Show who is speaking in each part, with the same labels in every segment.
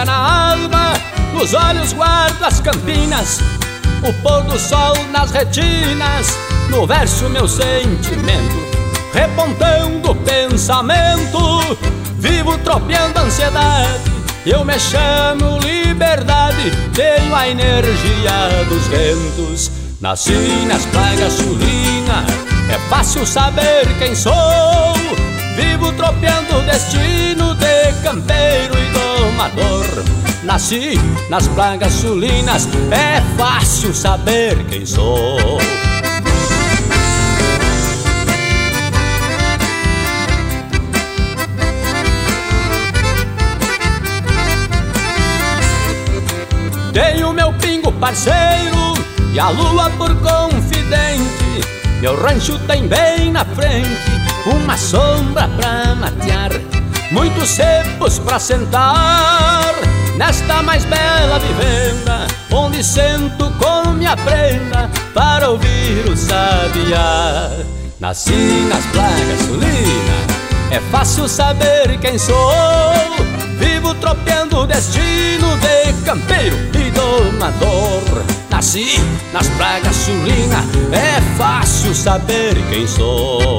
Speaker 1: branca na alma, nos olhos guardo as campinas, o pôr do sol nas retinas, no verso meu sentimento, repontando o pensamento, vivo tropeando a ansiedade, eu me chamo liberdade, tenho a energia dos ventos. Nasci nas plagas sulinas, é fácil saber quem sou, vivo tropeando o destino de campeiro e domador. Nasci nas plagas sulinas, é fácil saber quem sou. Tenho meu pingo parceiro e a lua por confidente, meu rancho tem bem na frente uma sombra pra matear, muitos cepos pra sentar nesta mais bela vivenda, onde sento com minha prenda para ouvir o sabiá. Nasci nas plagas sulinas, é fácil saber quem sou, vivo tropeando o destino de campeiro e domador. Nasci nas plagas sulinas, é fácil saber quem sou.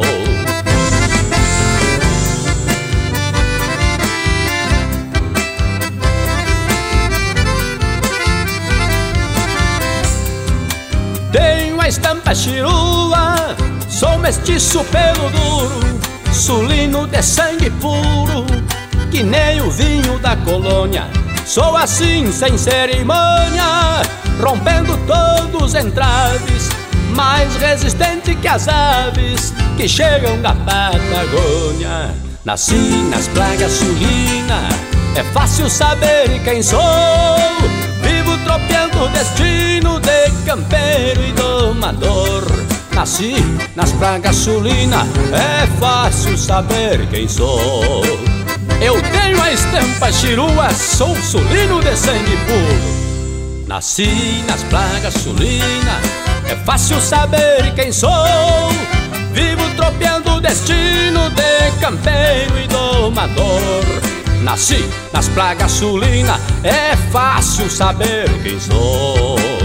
Speaker 1: Tenho a estampa chirua, sou mestiço pelo duro, sulino de sangue puro, que nem o vinho da colônia. Sou assim sem cerimônia, rompendo todos os entraves, mais resistente que as aves que chegam da Patagônia. Nasci nas plagas sulinas, é fácil saber quem sou, vivo tropeando o destino de campeiro e domador. Nasci nas plagas sulinas, é fácil saber quem sou. Eu tenho a estampa chirua, sou sulino de sangue puro. Nasci nas plagas sulinas, é fácil saber quem sou, vivo tropeando o destino de campeiro e domador. Nasci nas plagas sulinas, é fácil saber quem sou.